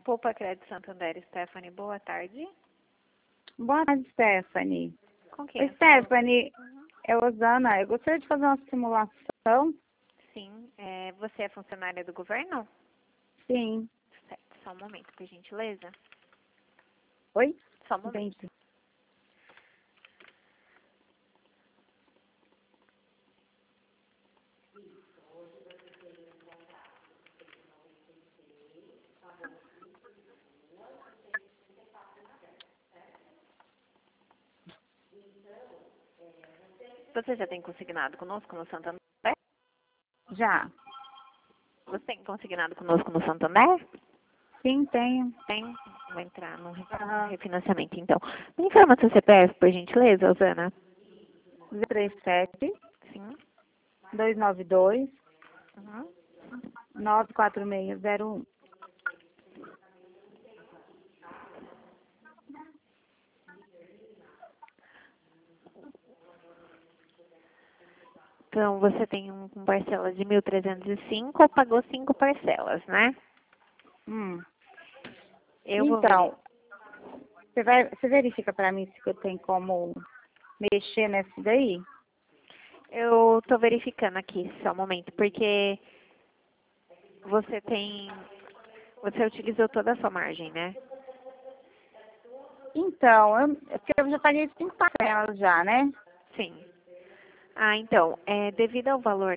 Poupa Crédito Santander, Stephanie, boa tarde. Boa tarde, Stephanie. Com quem? Oi, Stephanie, é Osana. Eu gostaria de fazer uma simulação. Sim. Você é funcionária do governo? Sim. Certo. Só um momento, por gentileza. Oi? Só um momento. Entendi. Você já tem consignado conosco no Santander? Já. Você tem consignado conosco no Santander? Sim, tenho. Tem. Vou entrar no Aham. refinanciamento, então. Me informa seu CPF, por gentileza, Osana. 037 Sim. 292 Uhum. 94601. Então, você tem um parcela de 1.305, pagou 5 parcelas, né? Eu vou verificar. Então, você verifica para mim se eu tenho como mexer nesse daí? Eu tô verificando aqui, só um momento, porque você utilizou toda a sua margem, né? Então, é porque eu já paguei 5 parcelas já, né? Sim. Ah, então, devido ao valor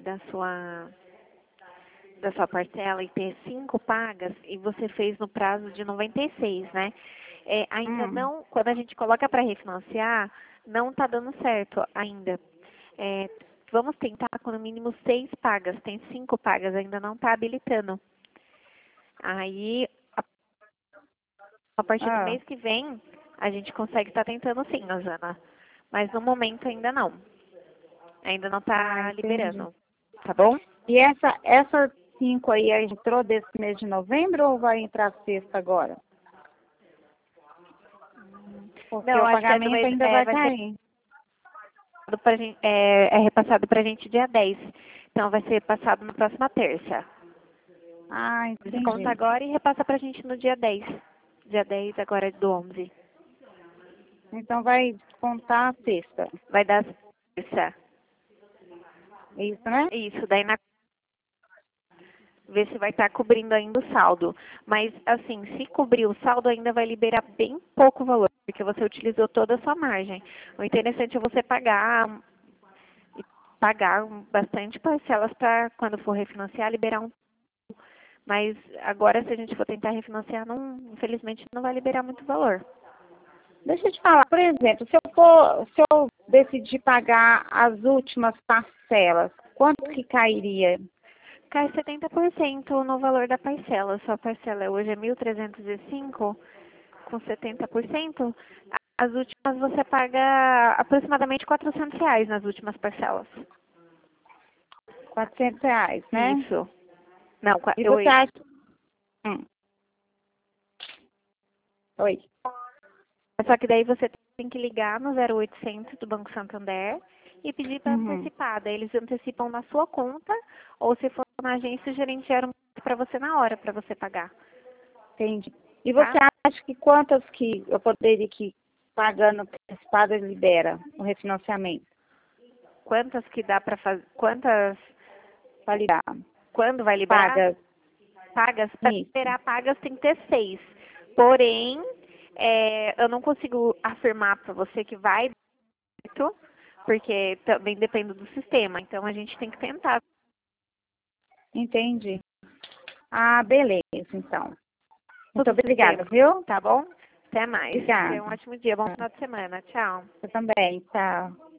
da sua parcela e ter 5 pagas, e você fez no prazo de 96, né? Ainda não, quando a gente coloca para refinanciar, não está dando certo ainda. É, vamos tentar com no mínimo 6 pagas, tem 5 pagas, ainda não está habilitando. Aí, a partir do Ah, mês que vem, a gente consegue estar tentando sim, Osana. Mas no momento ainda não. Ainda não está entendi. liberando. Tá bom? E essa 5 aí entrou desse mês de novembro ou vai entrar sexta agora? Porque Não, o acho que é do pagamento mês, ainda vai vai ser cair. repassado pra gente dia 10. Então vai ser passado na próxima terça. Ah, Desconta entendi. agora e repassa pra gente no dia 10. Dia 10 agora é do 11. Então vai contar a sexta. Vai dar terça. É isso, né? Isso, daí ver se vai estar cobrindo ainda o saldo. Mas, assim, se cobrir o saldo, ainda vai liberar bem pouco valor, porque você utilizou toda a sua margem. O interessante é você pagar bastante parcelas para, quando for refinanciar, liberar um. Mas agora, se a gente for tentar refinanciar, não, infelizmente não vai liberar muito valor. Deixa eu te falar, por exemplo, se eu decidir pagar as últimas parcelas, quanto que cairia? Cai 70% no valor da parcela. Sua parcela hoje é 1.305, com 70%. As últimas você paga aproximadamente R$ 400 nas últimas parcelas. R$ 400, né? Isso. Não, E você acha... Hum. Oi. só que daí você tem que ligar no 0800 do Banco Santander e pedir para Uhum. antecipar. Daí eles antecipam na sua conta, ou se for na agência, o gerente gera para você na hora, para você pagar. Entendi. E você Tá? acha que quantas que eu poderia que pagando antecipado ele libera o refinanciamento? Quantas que dá para fazer? Quantas? Para liberar? Quando vai liberar? Pagas. Pagas? Para Isso. liberar pagas tem que ter 6. Porém, eu não consigo afirmar para você que vai, porque também depende do sistema. Então a gente tem que tentar. Entendi. Ah, beleza, então. Muito Do obrigada, sistema, viu? tá bom? Até mais. Tenha um Obrigada. ótimo dia, bom final de semana. Tchau. Eu também. Tchau.